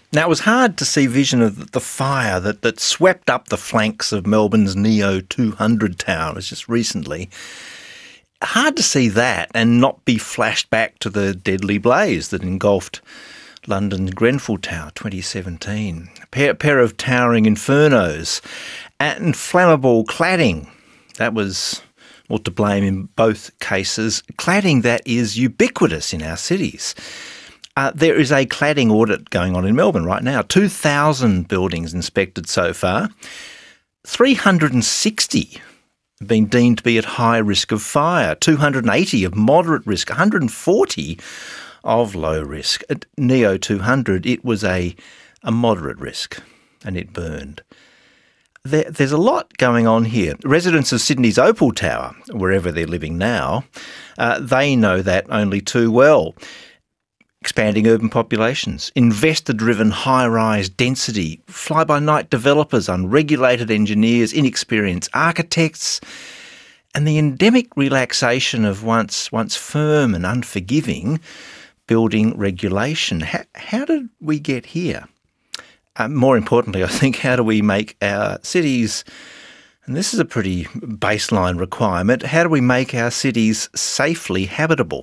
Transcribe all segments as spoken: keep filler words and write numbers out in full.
Now, it was hard to see vision of the fire that, that swept up the flanks of Melbourne's Neo two hundred tower. It was just recently. Hard to see that and not be flashed back to the deadly blaze that engulfed London's Grenfell Tower twenty seventeen. A pair, pair of towering infernos and flammable cladding. That was all to blame in both cases. Cladding that is ubiquitous in our cities. Uh, there is a cladding audit going on in Melbourne right now. two thousand buildings inspected so far. three hundred sixty have been deemed to be at high risk of fire. two hundred eighty of moderate risk. one hundred forty of low risk. At Neo two hundred, it was a, a moderate risk and it burned. There, there's a lot going on here. Residents of Sydney's Opal Tower, wherever they're living now, uh, they know that only too well. Expanding urban populations, investor-driven high-rise density, fly-by-night developers, unregulated engineers, inexperienced architects, and the endemic relaxation of once once firm and unforgiving building regulation. How, how did we get here? Uh, more importantly, I think, how do we make our cities, and this is a pretty baseline requirement, how do we make our cities safely habitable?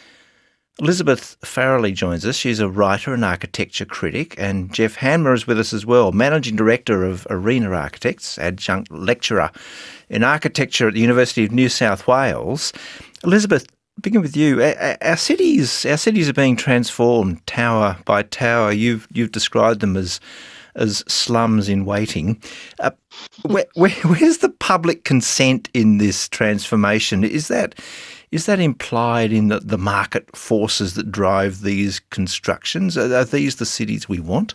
Elizabeth Farrelly joins us. She's a writer and architecture critic, and Jeff Hanmer is with us as well, Managing Director of Arena Architects, adjunct lecturer in architecture at the University of New South Wales. Elizabeth, begin with you. Our cities, our cities are being transformed tower by tower. You've you've described them as as slums in waiting. Uh, where, where, where's the public consent in this transformation? Is that Is that implied in the, the market forces that drive these constructions? Are, are these the cities we want?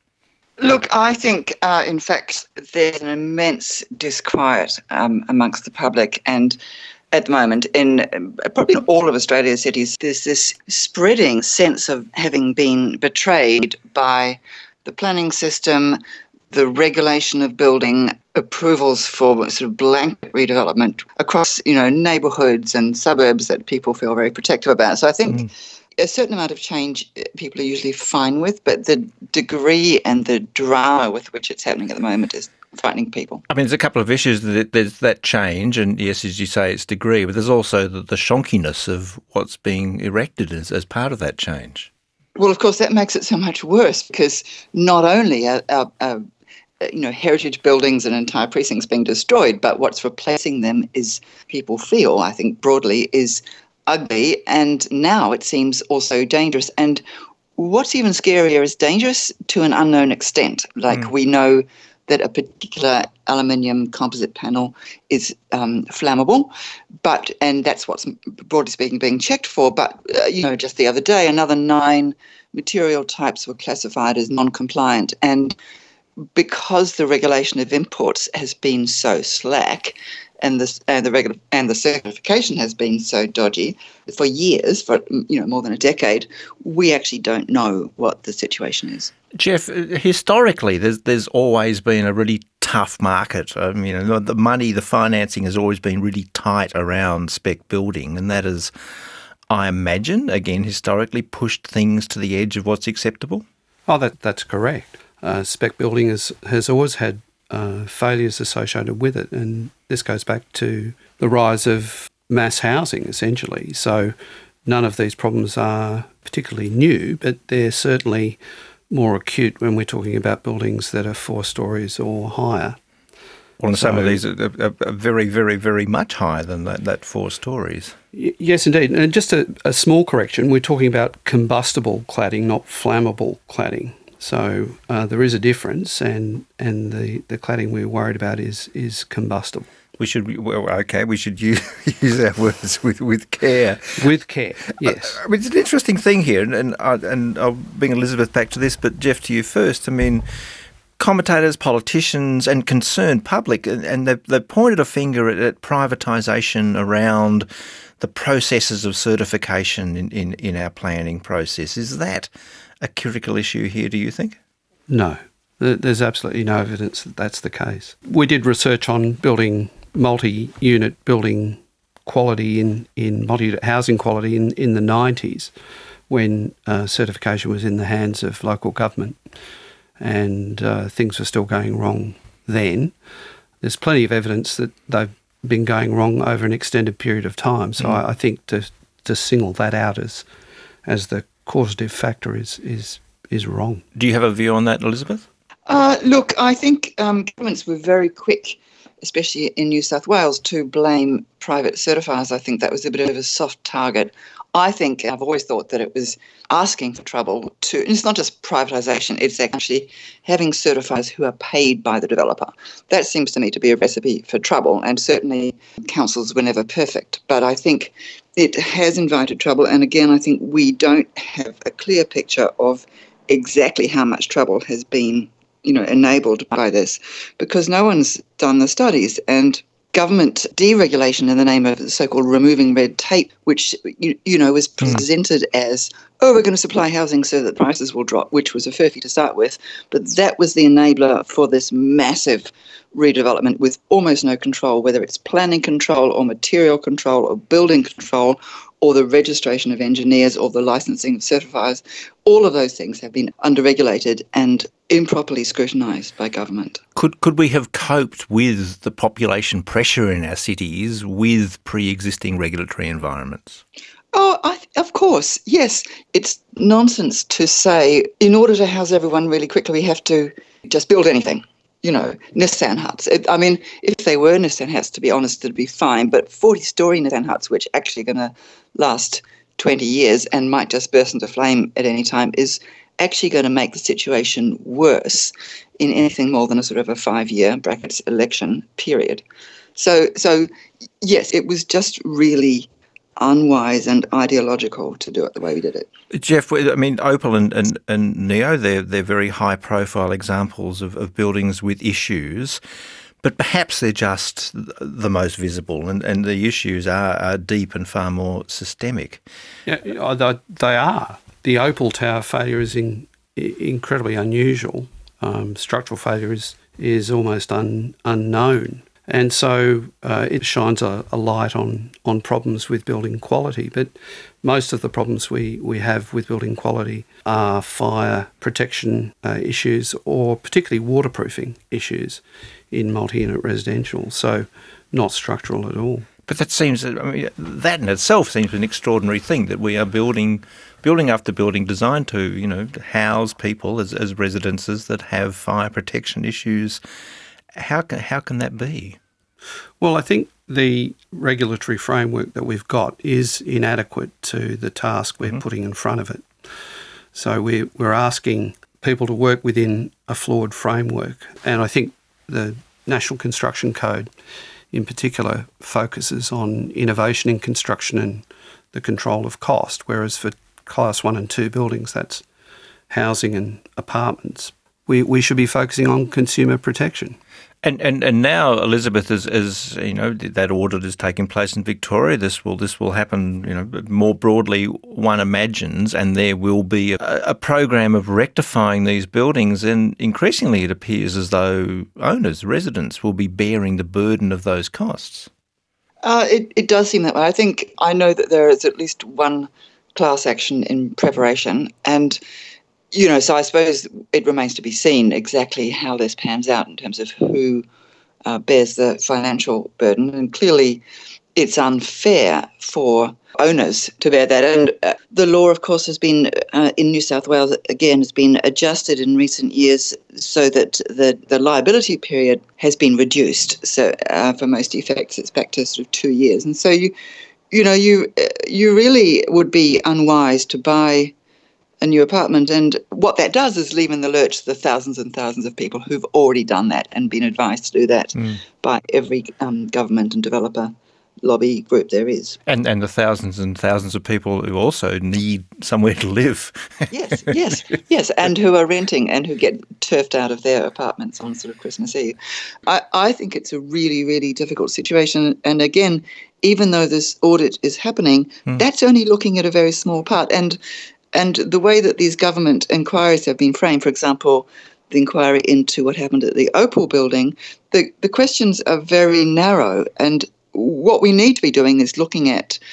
Look, I think, uh, in fact, there's an immense disquiet um, amongst the public, and at the moment, in uh, probably in all of Australia's cities, there's this spreading sense of having been betrayed by the planning system, the regulation of building, approvals for sort of blanket redevelopment across, you know, neighbourhoods and suburbs that people feel very protective about. So I think mm. a certain amount of change people are usually fine with, but the degree and the drama with which it's happening at the moment is frightening people. I mean, there's a couple of issues. That there's that change, and yes, as you say, it's degree, but there's also the, the shonkiness of what's being erected as, as part of that change. Well, of course, that makes it so much worse, because not only are, are, are you know, heritage buildings and entire precincts being destroyed, but what's replacing them is, people feel, I think broadly, is ugly, and now it seems also dangerous. And what's even scarier is dangerous to an unknown extent. Like mm. we know that a particular aluminium composite panel is um, flammable, but and that's what's, broadly speaking, being checked for. But, uh, you know, just the other day, another nine material types were classified as non-compliant. And because the regulation of imports has been so slack, and the and the regular and the certification has been so dodgy for years, for you know more than a decade, we actually don't know what the situation is. Jeff, historically, there's there's always been a really tough market. I mean, the money, the financing has always been really tight around spec building, and that has, I imagine, again historically, pushed things to the edge of what's acceptable. Oh, that that's correct. Uh, spec building has has always had uh, failures associated with it, and this goes back to the rise of mass housing, essentially. So none of these problems are particularly new, but they're certainly more acute when we're talking about buildings that are four stories or higher. Well, and so, some of these are, are, are very, very, very much higher than that, that four stories. Y- yes, indeed. And just a, a small correction, we're talking about combustible cladding, not flammable cladding. So uh, there is a difference, and, and the, the cladding we're worried about is is combustible. We should, well, okay, we should use, use our words with, with care. With care, yes. I, I mean, it's an interesting thing here, and and, I, and I'll bring Elizabeth back to this, but Jeff, to you first. I mean, commentators, politicians and concerned public, and, and they've, they've pointed a finger at, at privatisation around the processes of certification in, in, in our planning process. Is that a critical issue here, do you think? No. There's absolutely no evidence that that's the case. We did research on building, multi-unit building quality in, in multi-unit housing quality in, in the nineties, when uh, certification was in the hands of local government and uh, things were still going wrong then. There's plenty of evidence that they've been going wrong over an extended period of time. So mm. I, I think to to single that out as as the causative factor is is is wrong. Do you have a view on that, Elizabeth? Uh, look, I think um, governments were very quick, especially in New South Wales, to blame private certifiers. I think that was a bit of a soft target. I think, I've always thought that it was asking for trouble to, and it's not just privatisation, it's actually having certifiers who are paid by the developer. That seems to me to be a recipe for trouble, and certainly councils were never perfect. But I think it has invited trouble, and again, I think we don't have a clear picture of exactly how much trouble has been, you know, enabled by this, because no one's done the studies. And government deregulation in the name of so-called removing red tape, which, you, you know, was presented mm. as, oh, we're going to supply housing so that prices will drop, which was a furphy to start with. But that was the enabler for this massive redevelopment with almost no control, whether it's planning control or material control or building control or the registration of engineers or the licensing of certifiers. All of those things have been under-regulated and improperly scrutinised by government. Could could we have coped with the population pressure in our cities with pre-existing regulatory environments? Oh, I th- of course, yes. It's nonsense to say in order to house everyone really quickly, we have to just build anything. You know, Nissan huts. It, I mean, if they were Nissan huts, to be honest, it'd be fine. But forty-storey Nissan huts, which are actually going to last twenty years and might just burst into flame at any time, is actually going to make the situation worse in anything more than a sort of a five-year brackets election period. So, so yes, it was just really unwise and ideological to do it the way we did it. Jeff, I mean, Opal and, and, and Neo, they're, they're very high-profile examples of, of buildings with issues, but perhaps they're just the most visible, and, and the issues are, are deep and far more systemic. Yeah, they are. The Opal Tower failure is in, incredibly unusual. Um, structural failure is, is almost un, unknown. And so uh, it shines a, a light on, on problems with building quality. But most of the problems we, we have with building quality are fire protection uh, issues or particularly waterproofing issues in multi-unit residential, so not structural at all. But that seems, I mean, that in itself seems an extraordinary thing, that we are building building after building designed to, you know, house people as, as residences that have fire protection issues. How can, how can that be? Well, I think the regulatory framework that we've got is inadequate to the task we're mm-hmm. putting in front of it. So we're, we're asking people to work within a flawed framework. And I think the National Construction Code in particular focuses on innovation in construction and the control of cost, whereas for class one and two buildings, that's housing and apartments. We we should be focusing on consumer protection. And and, and now, Elizabeth, as, as you know, that audit is taking place in Victoria. This will this will happen, you know, more broadly, one imagines, and there will be a, a program of rectifying these buildings. And increasingly, it appears as though owners, residents, will be bearing the burden of those costs. Uh, it it does seem that way. I think I know that there is at least one class action in preparation, and you know, so I suppose it remains to be seen exactly how this pans out in terms of who uh, bears the financial burden. And clearly it's unfair for owners to bear that. And uh, the law, of course, has been, uh, in New South Wales, again, has been adjusted in recent years so that the, the liability period has been reduced. So uh, for most defects, it's back to sort of two years. And so, you, you know, you you really would be unwise to buy a new apartment, and what that does is leave in the lurch the thousands and thousands of people who've already done that and been advised to do that mm. by every um, government and developer lobby group there is. And and the thousands and thousands of people who also need somewhere to live. yes, yes, yes, and who are renting and who get turfed out of their apartments on sort of Christmas Eve. I, I think it's a really, really difficult situation. And again, even though this audit is happening, mm. that's only looking at a very small part. And And the way that these government inquiries have been framed, for example, the inquiry into what happened at the Opal building, the, the questions are very narrow. And what we need to be doing is looking at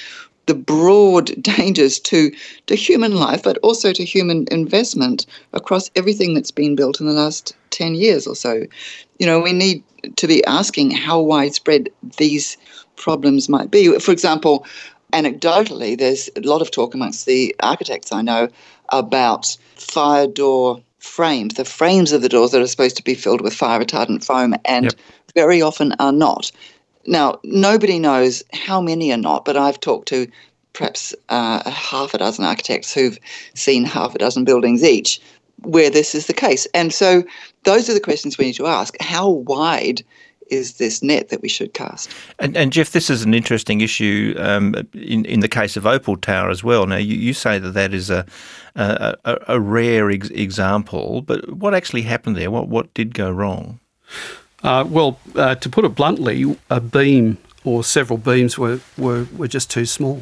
the broad dangers to, to human life, but also to human investment across everything that's been built in the last ten years or so. You know, we need to be asking how widespread these problems might be. For example, anecdotally, there's a lot of talk amongst the architects I know about fire door frames, the frames of the doors that are supposed to be filled with fire retardant foam, and yep. very often are not. Now, nobody knows how many are not, but I've talked to perhaps uh, half a dozen architects who've seen half a dozen buildings each where this is the case. And so those are the questions we need to ask. How wide is this net that we should cast? And, and Jeff, this is an interesting issue um, in, in the case of Opal Tower as well. Now, you, you say that that is a a, a, a rare ex- example, but what actually happened there? What, what did go wrong? Uh, well, uh, to put it bluntly, a beam or several beams were, were, were just too small.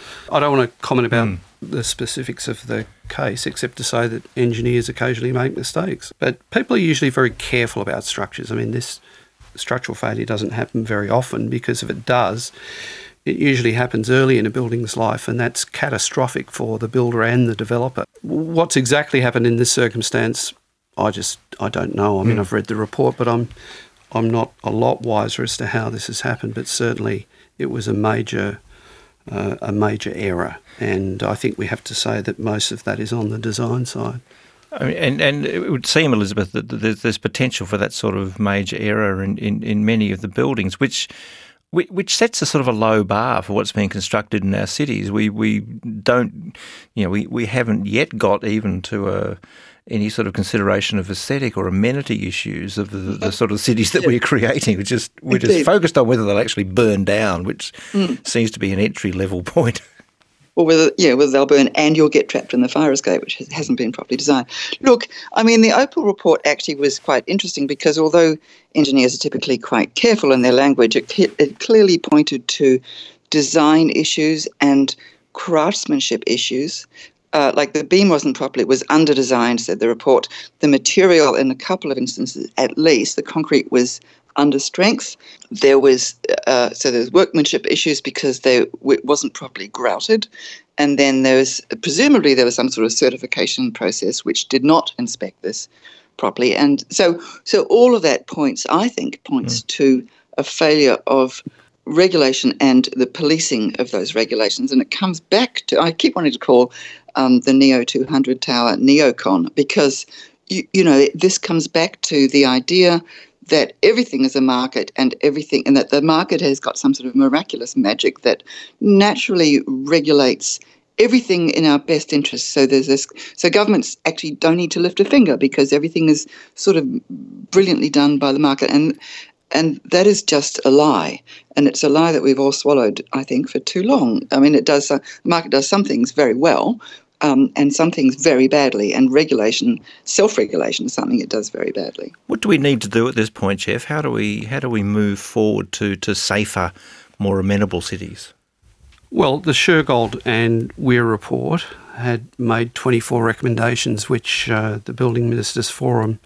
I don't want to comment about mm. the specifics of the case, except to say that engineers occasionally make mistakes. But people are usually very careful about structures. I mean, this structural failure doesn't happen very often, because if it does, it usually happens early in a building's life, and that's catastrophic for the builder and the developer. What's exactly happened in this circumstance, I just, I don't know. I mean, mm. I've read the report, but I'm I'm not a lot wiser as to how this has happened, but certainly it was a major uh, a major error, and I think we have to say that most of that is on the design side. I mean, and, and it would seem, Elizabeth, that there's, there's potential for that sort of major error in, in, in many of the buildings, which which sets a sort of a low bar for what's being constructed in our cities. We we don't, you know, we, we haven't yet got even to a any sort of consideration of aesthetic or amenity issues of the, the sort of cities that we're creating. We're just, we're just focused on whether they'll actually burn down, which mm. seems to be an entry-level point. Or whether, yeah, whether they'll burn and you'll get trapped in the fire escape, which hasn't been properly designed. Look, I mean, the Opal report actually was quite interesting, because although engineers are typically quite careful in their language, it, it clearly pointed to design issues and craftsmanship issues. Uh, like the beam wasn't properly, it was under-designed, said the report. The material, in a couple of instances at least, the concrete was under strength. There was, uh, so there's workmanship issues because they, it wasn't properly grouted. And then there was, presumably there was some sort of certification process which did not inspect this properly. And so, so all of that points, I think, points mm. to a failure of regulation and the policing of those regulations. And it comes back to, I keep wanting to call um, the Neo two hundred Tower neocon, because, you, you know, this comes back to the idea that everything is a market and everything, and that the market has got some sort of miraculous magic that naturally regulates everything in our best interest. So there's this, so governments actually don't need to lift a finger, because everything is sort of brilliantly done by the market. And And that is just a lie. And it's a lie that we've all swallowed, I think, for too long. I mean, it does, uh, the market does some things very well, um, and some things very badly. And regulation, self-regulation is something it does very badly. What do we need to do at this point, Jeff? How do we how do we move forward to, to safer, more amenable cities? Well, the Shergold and Weir report had made twenty-four recommendations, which uh, the Building Ministers Forum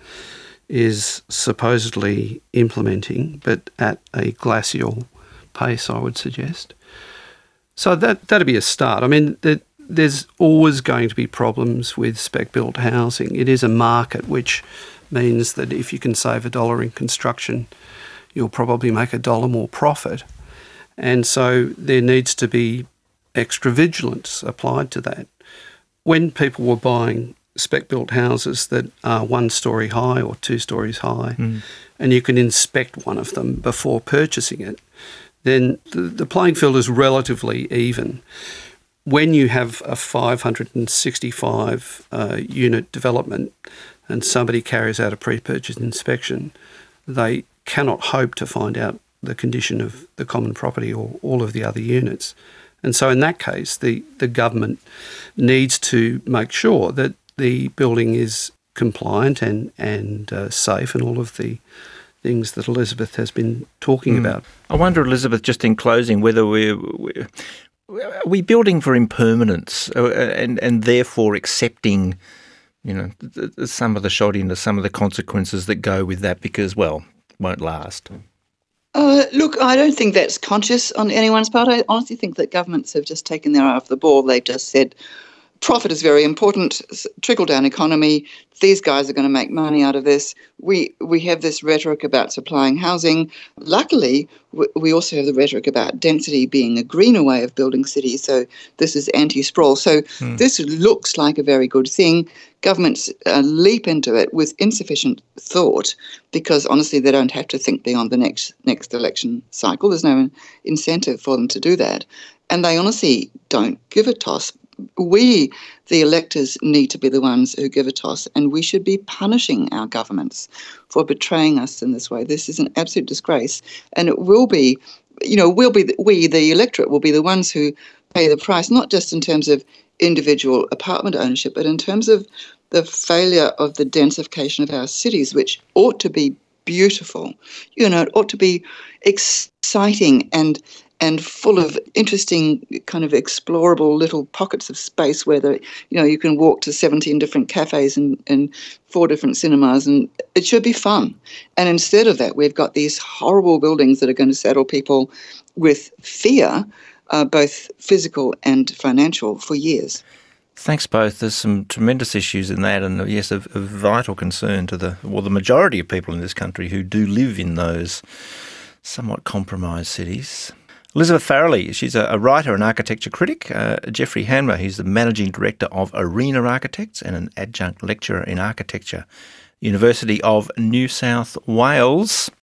is supposedly implementing, but at a glacial pace, I would suggest. So that, that'd be a start. I mean, the, there's always going to be problems with spec-built housing. It is a market, which means that if you can save a dollar in construction, you'll probably make a dollar more profit. And so there needs to be extra vigilance applied to that. When people were buying spec-built houses that are one storey high or two stories high, mm. and you can inspect one of them before purchasing it, then the, the playing field is relatively even. When you have a five hundred sixty-five uh, unit development and somebody carries out a pre-purchase inspection, they cannot hope to find out the condition of the common property or all of the other units. And so in that case, the, the government needs to make sure that the building is compliant and, and uh, safe, and all of the things that Elizabeth has been talking mm. about. I wonder, Elizabeth, just in closing, whether we're, we're, are we building for impermanence and, and therefore accepting, you know, some of the shoddiness, some of the consequences that go with that, because, well, it won't last? Uh, look, I don't think that's conscious on anyone's part. I honestly think that governments have just taken their eye off the ball. They've just said, profit is very important, trickle-down economy, these guys are going to make money out of this. We we have this rhetoric about supplying housing. Luckily, we also have the rhetoric about density being a greener way of building cities, so this is anti-sprawl. So mm. this looks like a very good thing. Governments uh, leap into it with insufficient thought because, honestly, they don't have to think beyond the next next election cycle. There's no incentive for them to do that. And they honestly don't give a toss. We, the electors, need to be the ones who give a toss, and we should be punishing our governments for betraying us in this way. This is an absolute disgrace, and it will be, you know, we'll be, we, the electorate, will be the ones who pay the price, not just in terms of individual apartment ownership, but in terms of the failure of the densification of our cities, which ought to be beautiful. You know, it ought to be exciting and and full of interesting kind of explorable little pockets of space where, the, you know, you can walk to seventeen different cafes and, and four different cinemas, and it should be fun. And instead of that, we've got these horrible buildings that are going to saddle people with fear, uh, both physical and financial, for years. Thanks both. There's some tremendous issues in that, and yes, of, of vital concern to the, well, the majority of people in this country who do live in those somewhat compromised cities. Elizabeth Farrelly, she's a, a writer and architecture critic. Uh, Jeffrey Hanmer, he's the Managing Director of Arena Architects and an adjunct lecturer in architecture, University of New South Wales.